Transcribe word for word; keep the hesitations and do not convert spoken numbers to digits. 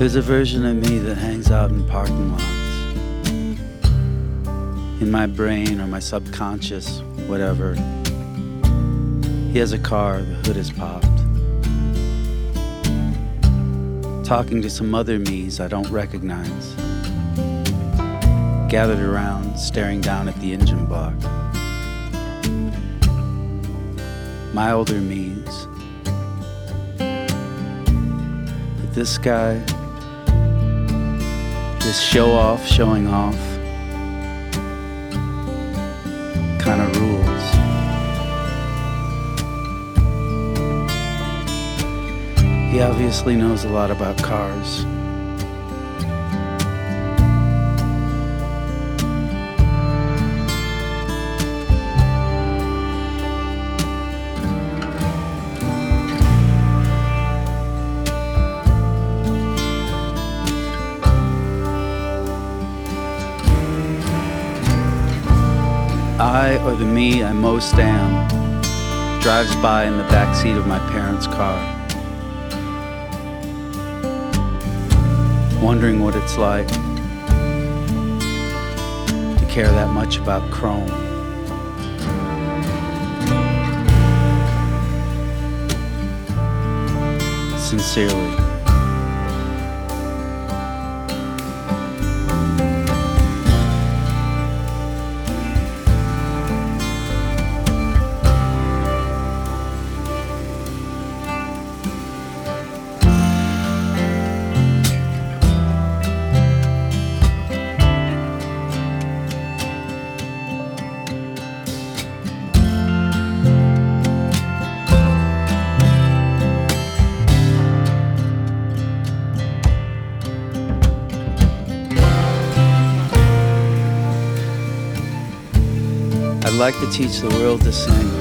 There's a version of me that hangs out in parking lots. In my brain or my subconscious, whatever. He has a car, the hood is popped. Talking to some other me's I don't recognize. Gathered around, staring down at the engine block. My older me's. But this guy, this show off, showing off, kind of rules. He obviously knows a lot about cars. I, or the me I most am, drives by in the backseat of my parents' car, wondering what it's like to care that much about chrome. Sincerely. I'd like to teach the world to sing,